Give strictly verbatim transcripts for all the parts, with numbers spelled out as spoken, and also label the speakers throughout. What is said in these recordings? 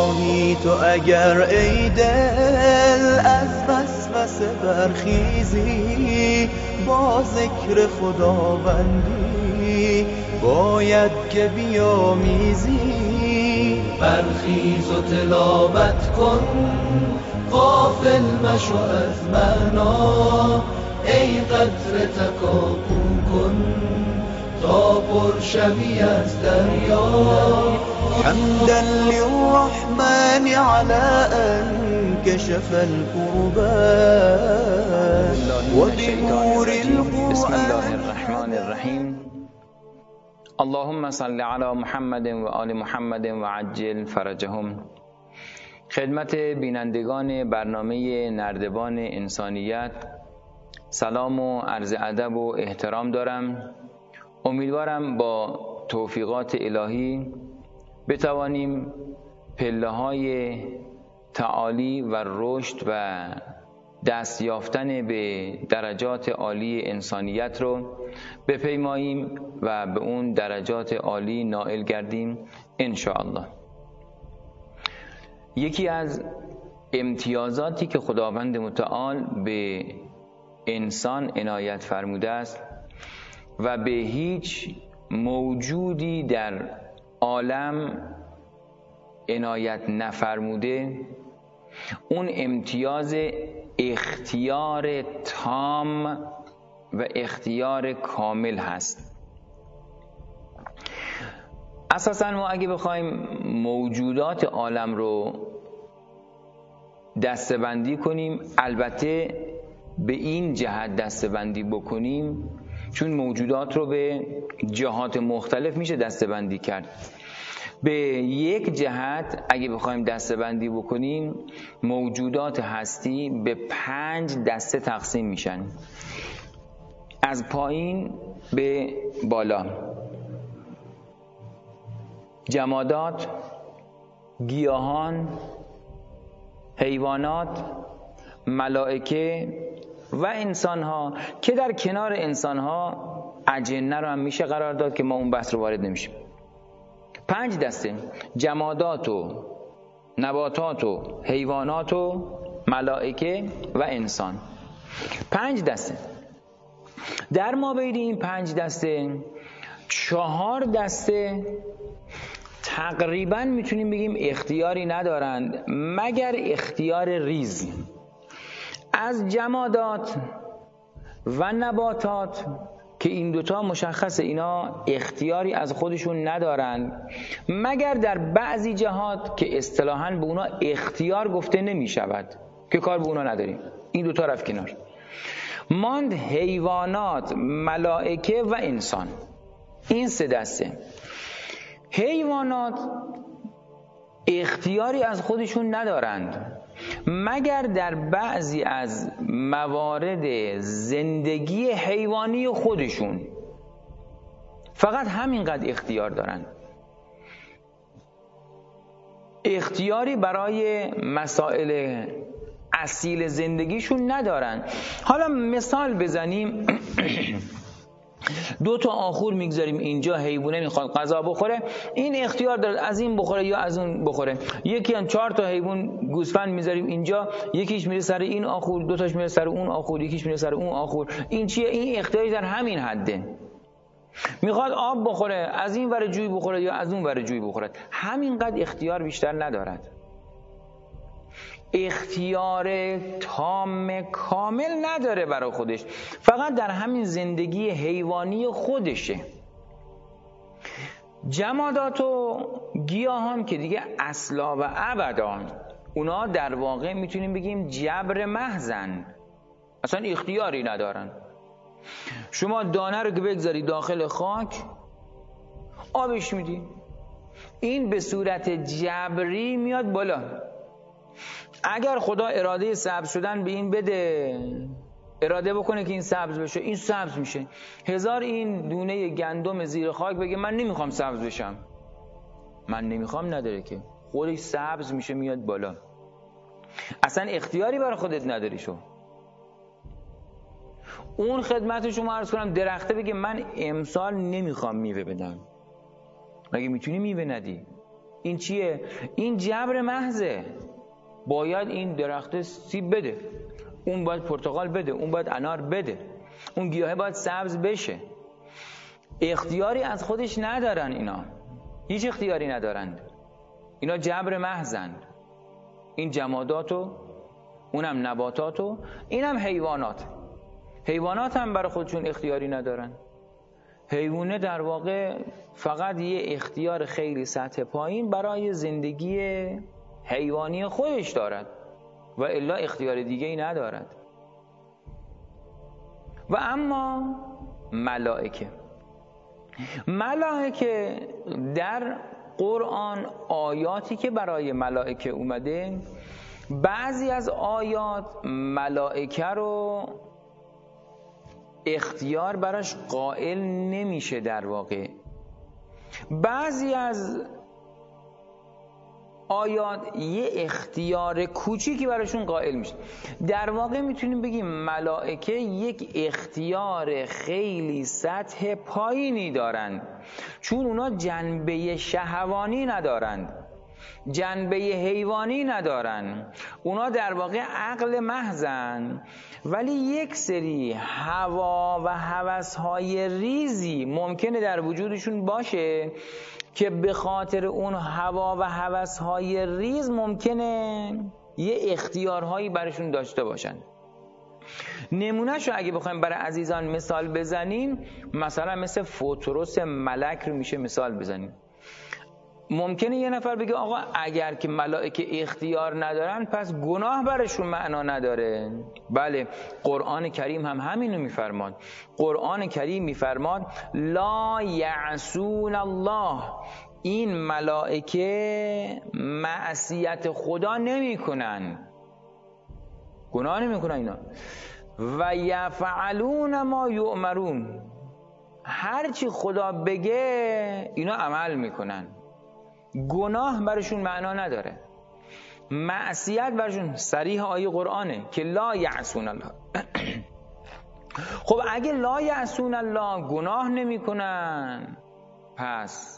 Speaker 1: خواهی تو اگر ای دل از وسوسه برخیزی، با ذکر خداوندی باید که بیامیزی. برخیز و تلاوت کن، غافل مشو از معنا، ای قطره تکاپو کن تا پر شوی از دریا. حمدا للرحمن على ان كشف الكربات وبنور القرآن.
Speaker 2: بسم الله الرحمن الرحیم. اللهم صل علی محمد و آل محمد و عجل فرجهم. خدمت بینندگان برنامه نردبان انسانیت سلام و عرض ادب و احترام دارم. امیدوارم با توفیقات الهی بتوانیم پله های تعالی و رشد و دست یافتن به درجات عالی انسانیت رو بپیماییم و به اون درجات عالی نائل گردیم ان شاء الله. یکی از امتیازاتی که خداوند متعال به انسان عنایت فرموده است و به هیچ موجودی در عالم عنایت نفرموده، اون امتیاز اختیار تام و اختیار کامل هست. اساساً ما اگه بخوایم موجودات عالم رو دسته‌بندی کنیم، البته به این جهت دسته‌بندی بکنیم چون موجودات رو به جهات مختلف میشه دسته‌بندی کرد. به یک جهت اگه بخوایم دسته‌بندی بکنیم، موجودات هستی به پنج دسته تقسیم میشن، از پایین به بالا: جمادات، گیاهان، حیوانات، ملائکه و انسان‌ها که در کنار انسان‌ها اجنه رو هم میشه قرار داد که ما اون بحث رو وارد نمیشیم. پنج دسته: جمادات و نباتات و حیوانات و ملائکه و انسان. پنج دسته. در ما بین این پنج دسته چهار دسته تقریبا میتونیم بگیم اختیاری ندارند مگر اختیار ریز. از جمادات و نباتات که این دوتا مشخصه اینا اختیاری از خودشون ندارند مگر در بعضی جهات که اصطلاحاً به اونا اختیار گفته نمی شود که کار به اونا نداریم. این دوتا رفت کنار. ماند حیوانات، ملائکه و انسان. این سه دسته. حیوانات اختیاری از خودشون ندارند مگر در بعضی از موارد زندگی حیوانی خودشون، فقط همینقدر اختیار دارن. اختیاری برای مسائل اصیل زندگیشون ندارن. حالا مثال بزنیم. دو تا آخور میگذاریم اینجا، حیوانه میخواد غذا بخوره، این اختیار داره از این بخوره یا از اون بخوره. یکی هم چهار تا حیوان گوسفند میذاریم اینجا، یکیش میره سر این آخور، دو تاش میره سر اون آخور، یکیش میره سر اون آخور. این چیه؟ این اختیاری در همین حده. میخواد آب بخوره، از این ور جوی بخوره یا از اون ور جوی بخوره، همینقدر اختیار بیشتر ندارد. اختیار تام کامل نداره برای خودش، فقط در همین زندگی حیوانی خودشه. جمادات و گیاهان که دیگه اصلا و ابدا اونا در واقع میتونیم بگیم جبر محضن، اصلا اختیاری ندارن. شما دانه رو که بگذاری داخل خاک آبش میدی، این به صورت جبری میاد بالا. اگر خدا اراده سبز شدن به این بده، اراده بکنه که این سبز بشه، این سبز میشه. هزار این دونه گندم زیر خاک بگه من نمیخوام سبز بشم، من نمیخوام نداره که خودش سبز میشه میاد بالا. اصلا اختیاری برای خودت نداری. شو اون خدمت شما عرض کنم درخته بگه من امسال نمیخوام میوه بدم، مگه میتونی میوه ندی؟ این چیه؟ این جبر محضه. باید این درخت سیب بده، اون باید پرتقال بده، اون باید انار بده، اون گیاه باید سبز بشه. اختیاری از خودش ندارن اینا، هیچ اختیاری ندارند. اینا جبر محضند. این جماداتو، اونم نباتاتو، اینم حیوانات. حیوانات هم برای خودشون اختیاری ندارن. حیوانه در واقع فقط یه اختیار خیلی سطح پایین برای زندگی حیوانی خودش دارد و الا اختیار دیگه ای ندارد. و اما ملائکه ملائکه در قرآن آیاتی که برای ملائکه اومده، بعضی از آیات ملائکه رو اختیار براش قائل نمیشه. در واقع بعضی از آیات یه اختیار کوچیکی براشون قائل میشه. در واقع میتونیم بگیم ملائکه یک اختیار خیلی سطح پایینی دارند، چون اونا جنبه شهوانی ندارند، جنبه حیوانی ندارن. اونا در واقع عقل محضن، ولی یک سری هوا و هوس‌های ریزی ممکنه در وجودشون باشه که به خاطر اون هوا و هوس‌های ریز ممکنه یه اختیارهایی برشون داشته باشن. نمونهشو اگه بخوایم برای عزیزان مثال بزنیم، مثلا مثل فطرس ملک رو میشه مثال بزنیم. ممکنه یه نفر بگه آقا اگر که ملائکه اختیار ندارن پس گناه برشون معنا نداره. بله، قرآن کریم هم همینو میفرماد. قرآن کریم میفرماد لا یعصون الله، این ملائکه معصیت خدا نمی کنن، گناه نمی کنن اینا. و یفعلون ما یؤمرون، هرچی خدا بگه اینا عمل میکنن. گناه برشون معنا نداره، معصیت برشون صریح آیه قرآنه که لا یعصون الله. خب اگه لا یعصون الله گناه نمی کنن، پس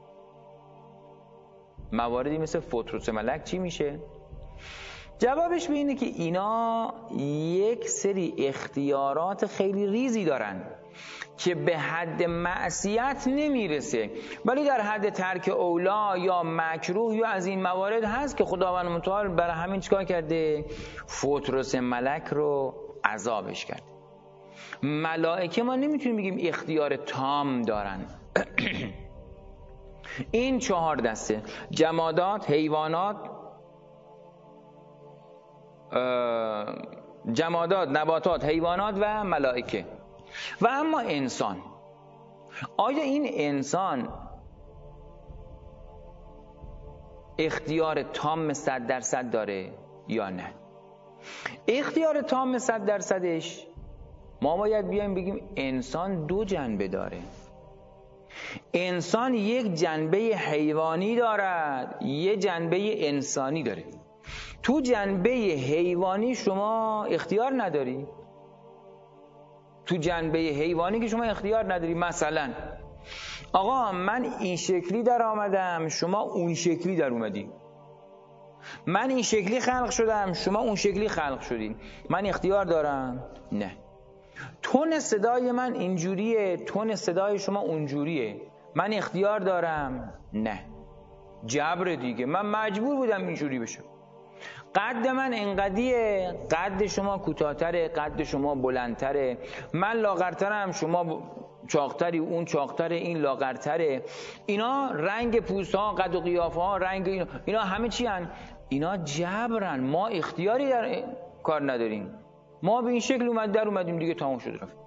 Speaker 2: مواردی مثل فطرس ملک چی میشه؟ جوابش به اینه که اینا یک سری اختیارات خیلی ریزی دارن که به حد معصیت نمیرسه، ولی در حد ترک اولا یا مکروه یا از این موارد هست که خداوند متعال برای همین چیکار کرده؟ فطرس ملک رو عذابش کرده. ملائکه ما نمیتونیم بگیم اختیار تام دارن. این چهار دسته: جمادات، حیوانات، جمادات، نباتات، حیوانات و ملائکه. و اما انسان، آیا این انسان اختیار تام صد درصد داره یا نه؟ اختیار تام صد درصدش ما باید بیایم بگیم انسان دو جنبه داره. انسان یک جنبه حیوانی دارد، یک جنبه انسانی داره. تو جنبه حیوانی شما اختیار نداری. تو جنبه حیوانی که شما اختیار نداری، مثلا آقا من این شکلی در آمدم، شما اون شکلی در اومدی. من این شکلی خلق شدم، شما اون شکلی خلق شدین. من اختیار دارم؟ نه. تون صدای من اینجوریه، تون صدای شما اونجوریه. من اختیار دارم؟ نه. جبر دیگه، من مجبور بودم اینجوری بشم. قد من انقدیه، قد شما کوتاه‌تره، قد شما بلندتره. من لاغرترم، شما چاقتری، اون چاقتره، این لاغرتره. اینا رنگ پوست ها، قد و قیافه ها، رنگ اینا, اینا همه چی هن؟ اینا جبرن. ما اختیاری در کار نداریم. ما به این شکل اومد در اومدیم دیگه، تمام شد رفت.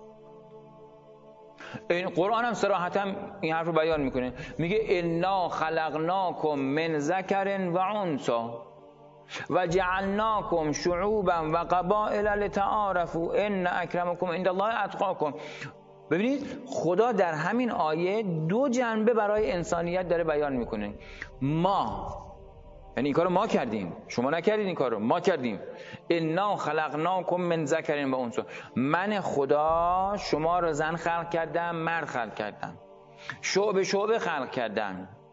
Speaker 2: این قرآن هم صراحتا این حرف رو بیان میکنه، میگه انا خلقناکم من ذکر و انثی و جعلناکم شعوبا و قبائل لتعارفوا ان اکرمکم عند الله اتقاکم. ببینید خدا در همین آیه دو جنبه برای انسانیت داره بیان میکنه. ما، یعنی این کارو ما کردیم، شما نکردید، این کارو ما کردیم. انا خلقناکم من ذکر و انثی، من خدا شما رو زن خلق کردم، مرد خلق کردم، شعبه شعبه خلق کردم.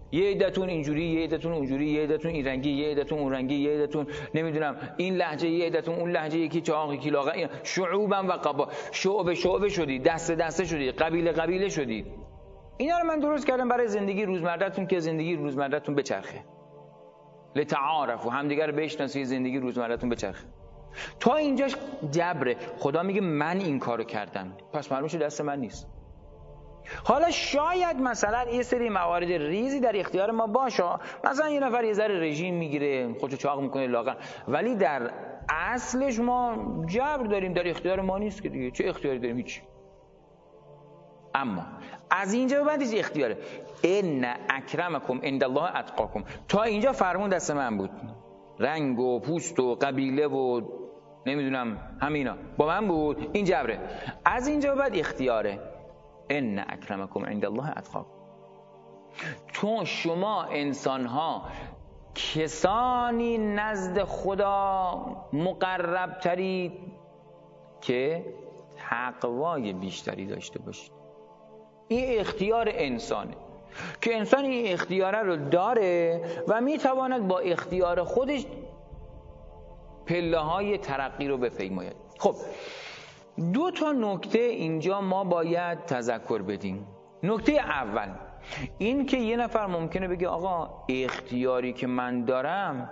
Speaker 2: یه عدتون اینجوری، یه عدتون اونجوری، یه عدتون این رنگی، یه عدتون اون رنگی، یه عدتون نمیدونم این لهجه، یه عدتون اون لهجه، یکی چاق یکی لاغر، شعوبا و قبا، شعبه شعبه شدید، دسته دسته شدید، قبیله قبیله شدید. اینا رو من درست کردم برای زندگی روزمره‌تون که زندگی روزمره‌تون بچرخه. لتعارفوا، همدیگه رو بشناسید، زندگی روزمره‌تون بچرخه. تا اینجاش جبره. خدا میگه من این کارو کردم، پس معلومه دست من نیست. حالا شاید مثلا یه سری موارد ریزی در اختیار ما باشه، مثلا یه نفر یه ذره رژیم میگیره، خودشو چاق میکنه لاغر، ولی در اصلش ما جبر داریم، در اختیار ما نیست که دیگه. چه اختیاری داریم؟ هیچ. اما از اینجا به بعدش اختیاره. ان اکرمکم عند الله اتقاکم. تا اینجا فرمون دست من بود، رنگ و پوست و قبیله و نمیدونم همینا با من بود، این جبره. از اینجا به بعد اختیاره. ان اکرمکم عند الله اتقاکم. تو شما انسان ها کسانی نزد خدا مقرب ترید که تقوای بیشتری داشته باشید. این اختیار انسانه که انسان این اختیاره رو داره و میتواند با اختیار خودش پله های ترقی رو بپیماید. خب دو تا نکته اینجا ما باید تذکر بدیم. نکته اول این که یه نفر ممکنه بگه آقا اختیاری که من دارم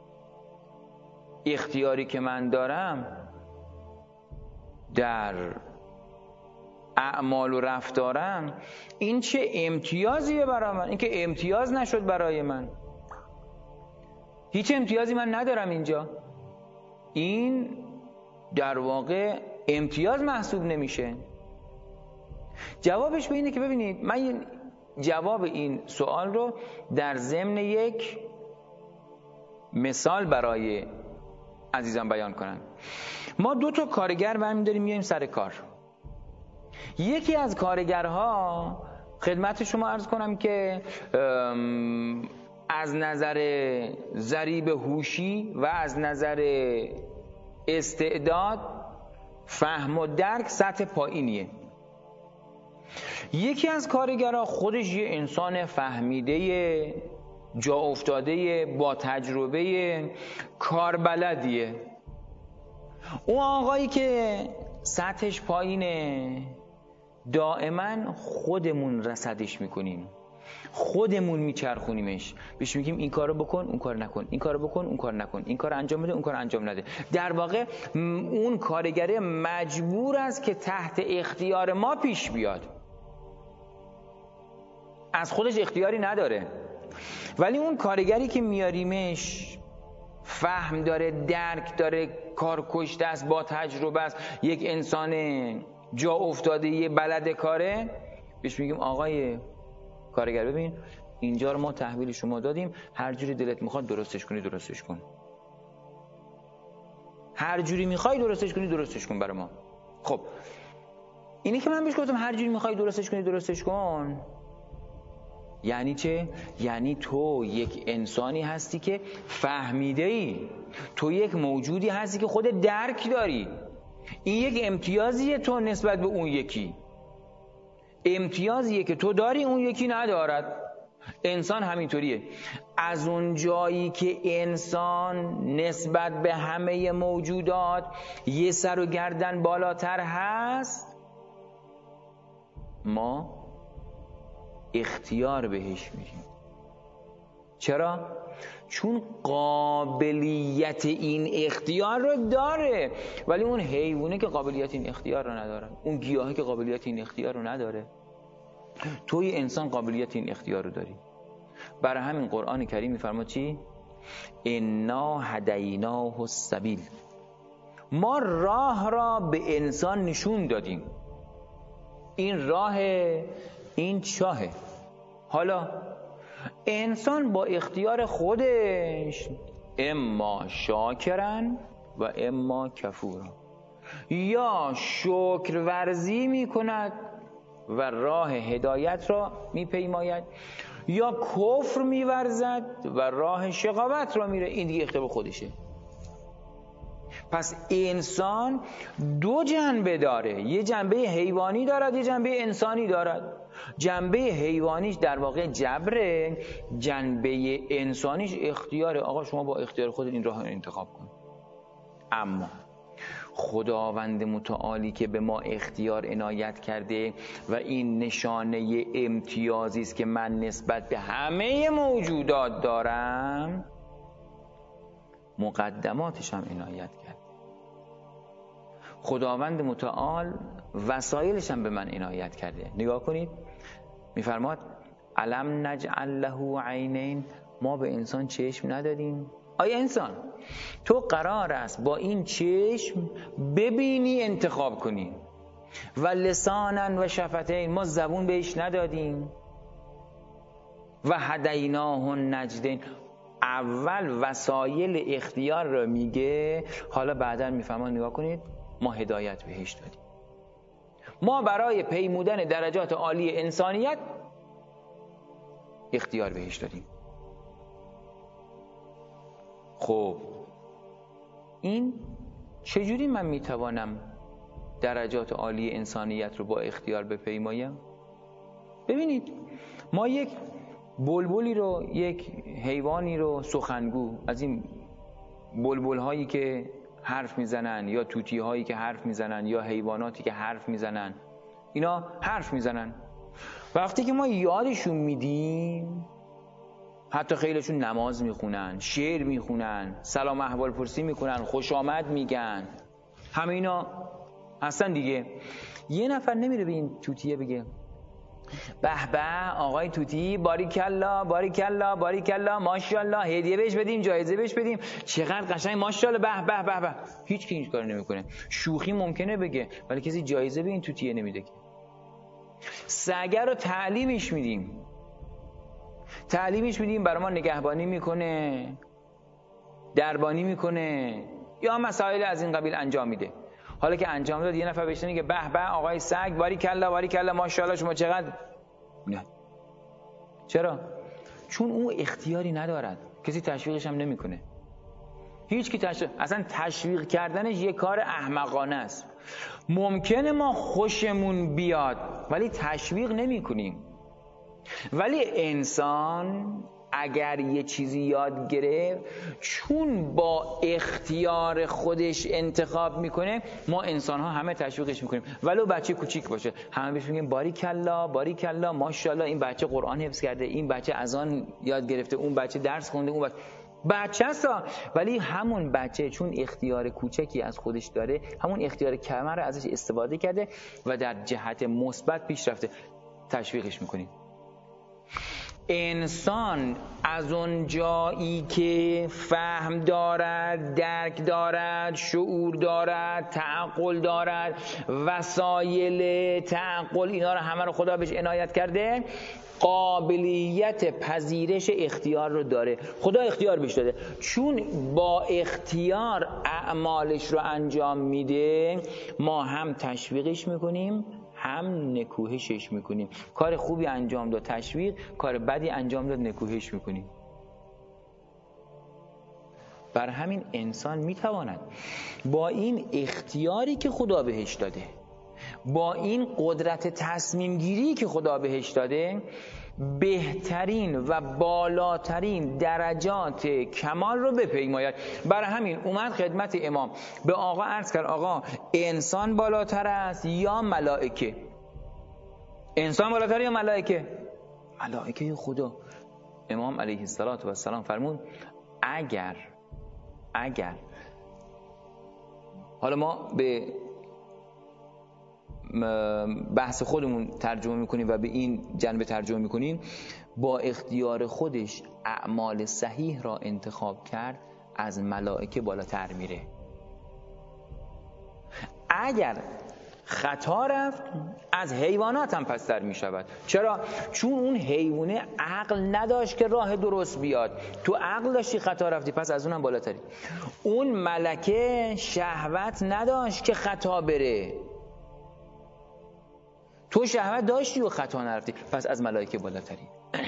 Speaker 2: اختیاری که من دارم در اعمال و رفتارم این چه امتیازیه برای من؟ این که امتیاز نشد برای من، هیچ امتیازی من ندارم اینجا. این در واقع امتیاز محسوب نمیشه. جوابش به اینه که ببینید، من جواب این سوال رو در ضمن یک مثال برای عزیزان بیان کنم. ما دو تا کارگر برمی داریم میایم سر کار. یکی از کارگرها خدمت شما عرض کنم که از نظر ضریب هوشی و از نظر استعداد، فهم و درک سطح پایینیه. یکی از کارگرها خودش یه انسان فهمیده، جا افتاده، با تجربه، کاربلدیه. اون آقایی که سطحش پایینه دائما خودمون رصدش میکنیم، خودمون میچرخونیمش، بهش میگیم این کارو بکن اون کار نکن، این کارو بکن اون کار نکن، این کارو انجام بده اون کارو انجام نده. در واقع اون کارگره مجبور است که تحت اختیار ما پیش بیاد، از خودش اختیاری نداره. ولی اون کارگری که میاریمش فهم داره، درک داره، کار کشته است، با تجربه است، یک انسان جا افتاده، یه بلد کاره، بهش میگیم آقای کارگر ببین اینجا رو ما تحویل شما دادیم، هر جوری دلت میخواد درستش کنی درستش کن، هر جوری میخوای درستش کنی درستش کن برای ما. خب اینی که من بهش گفتم هر جوری میخوای درستش کنی درستش کن یعنی چه؟ یعنی تو یک انسانی هستی که فهمیده ای، تو یک موجودی هستی که خود درک داری. این یک امتیازیه تو نسبت به اون یکی، امتیازیه که تو داری اون یکی ندارد. انسان همینطوریه. از اون جایی که انسان نسبت به همه موجودات یه سر و گردن بالاتر هست، ما اختیار بهش میدیم. چرا؟ چون قابلیت این اختیار رو داره. ولی اون حیوانه که قابلیت این اختیار رو نداره، اون گیاهی که قابلیت این اختیار رو نداره. توی انسان قابلیت این اختیار رو داری. برای همین قرآن کریم میفرماد چی؟ انا هدیناه السبیل، ما راه را به انسان نشون دادیم. این راه، این چاهه. حالا انسان با اختیار خودش اما شاکرن و اما کفورا، یا شکر ورزی می کند و راه هدایت را می پیماید، یا کفر می ورزد و راه شقاوت را میره. این دیگه اختیار خودشه. پس انسان دو جنبه داره، یه جنبه حیوانی دارد، یه جنبه انسانی دارد. جنبه حیوانیش در واقع جبره، جنبه انسانیش اختیاره. آقا شما با اختیار خود این راه انتخاب کن. اما خداوند متعالی که به ما اختیار عنایت کرده و این نشانه امتیازی است که من نسبت به همه موجودات دارم، مقدماتش هم عنایت کرد. خداوند متعال وسایلش هم به من عنایت کرده. نگاه کنید میفرماد الم نجعل له عینین، ما به انسان چشم ندادیم؟ آیا انسان تو قرار است با این چشم ببینی انتخاب کنی؟ و لسانا و شفتین، ما زبون بهش ندادیم؟ و هدیناه النجدین، اول وسایل اختیار رو میگه، حالا بعدا میفهمن. نگاه کنید ما هدایت بهش دادیم. ما برای پیمودن درجات عالی انسانیت اختیار بهش دادیم. خب این چجوری من میتوانم درجات عالی انسانیت رو با اختیار بپیمایم؟ ببینید ما یک بلبلی رو، یک حیوانی رو سخنگو، از این بلبل هایی که حرف میزنن یا توتی هایی که حرف میزنن یا حیواناتی که حرف میزنن، اینا حرف میزنن. وقتی که ما یادشون میدیم، حتی خیلیشون نماز میخونن، شعر میخونن، سلام احوال پرسی میکنن، خوش آمد میگن، همه اینا هستن دیگه. یه نفر نمیره به این توتیه بگه به به آقای توتی باریکلا باریکلا باریکلا ماشاءالله، هدیه بهش بدیم، جایزه بهش بدیم، چقدر قشنگ ماشاءالله، به به به به. هیچ کی هیچ کار نمیکنه. شوخی ممکنه بگه ولی کسی جایزه به این توتیه نمیده. سگه رو تعلیمش میدیم، تعلیمش میدیم، برای ما نگهبانی میکنه، دربانی میکنه یا مسائل از این قبیل انجام میده. حالا که انجام داد یه نفر بهش میگه به به آقای سگ باریکلا باریکلا ماشاءالله شما چقدر. نه. چرا؟ چون اون اختیاری ندارد، کسی تشویقش هم نمیکنه. هیچ کی تشویق، اصلا تشویق کردنش یه کار احمقانه است. ممکنه ما خوشمون بیاد ولی تشویق نمیکنیم. ولی انسان اگر یه چیزی یاد گرفت، چون با اختیار خودش انتخاب میکنه، ما انسان ها همه تشویقش میکنیم. ولو بچه کوچیک باشه همه بهش میگیم باریکلا باریکلا ماشاءالله، این بچه قرآن حفظ کرده، این بچه اذان یاد گرفته، اون بچه درس خونده، اون بچه بچه است. ولی همون بچه چون اختیار کوچکی از خودش داره، همون اختیار کمر رو ازش استفاده کرده و در جهت مثبت پیش رفته، تشویقش میکنیم. انسان از اون جایی که فهم دارد، درک دارد، شعور دارد، تعقل دارد، وسایل تعقل اینا رو همه رو خدا بهش عنایت کرده، قابلیت پذیرش اختیار رو داره. خدا اختیار بهش داده، چون با اختیار اعمالش رو انجام میده، ما هم تشویقش میکنیم هم نکوهشش میکنیم. کار خوبی انجام داد تشویق، کار بدی انجام داد نکوهش میکنیم. بر همین انسان میتواند با این اختیاری که خدا بهش داده، با این قدرت تصمیم گیری که خدا بهش داده، بهترین و بالاترین درجات کمال رو بپیماید. برای همین اومد خدمت امام، به آقا عرض کرد آقا انسان بالاتر است یا ملائکه؟ انسان بالاتر یا ملائکه؟ ملائکه خدا. امام علیه السلام فرمود اگر اگر حالا ما به بحث خودمون ترجمه میکنیم و به این جنبه ترجمه میکنیم، با اختیار خودش اعمال صحیح را انتخاب کرد، از ملائکه بالاتر میره. اگر خطا رفت از حیوانات هم پستر میشود. چرا؟ چون اون حیوانه عقل نداشت که راه درست بیاد، تو عقل داشتی خطا رفتی، پس از اونم بالاتری. اون ملکه شهوت نداشت که خطا بره، تو شهوت داشتی و خطا نرفتی، پس از ملائکه بالاتری.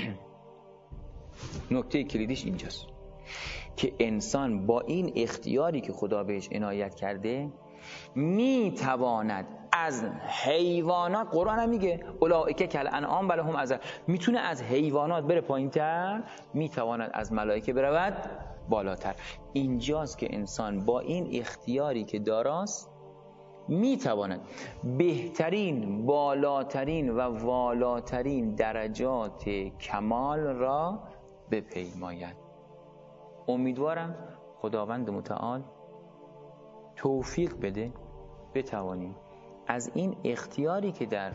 Speaker 2: نکته کلیدیش اینجاست که انسان با این اختیاری که خدا بهش عنایت کرده، میتواند از حیوانات، قرآن هم میگه اولئک کالانعام بل هم اضل، میتونه از حیوانات بره پایین‌تر، میتواند از ملائکه برود بالاتر. اینجاست که انسان با این اختیاری که داراست میتواند بهترین، بالاترین و والاترین درجات کمال را بپیماید. امیدوارم خداوند متعال توفیق بده بتوانیم از این اختیاری که در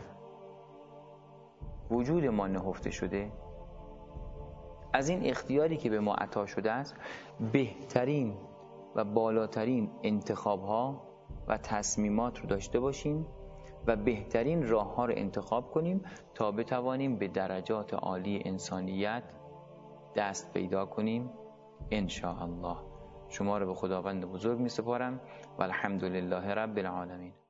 Speaker 2: وجود ما نهفته شده، از این اختیاری که به ما عطا شده است، بهترین و بالاترین انتخاب‌ها و تصمیمات رو داشته باشیم و بهترین راه‌ها رو انتخاب کنیم تا بتوانیم به درجات عالی انسانیت دست پیدا کنیم ان شاء الله. شما رو به خداوند بزرگ می سپارم و الحمدلله رب العالمین.